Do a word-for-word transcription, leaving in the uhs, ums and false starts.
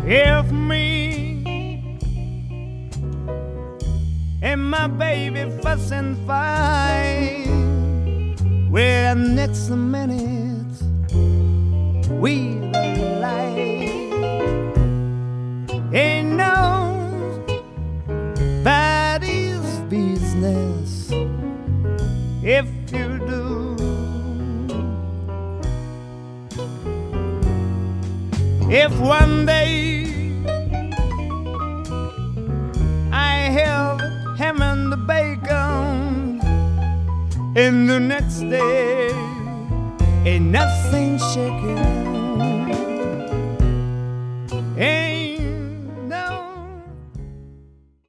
If me and my baby fuss and fight, well, next minute we alive. Ain't nobody's business if you do. If one day I held ham and the bacon, and the next day ain't nothing shaking, ain't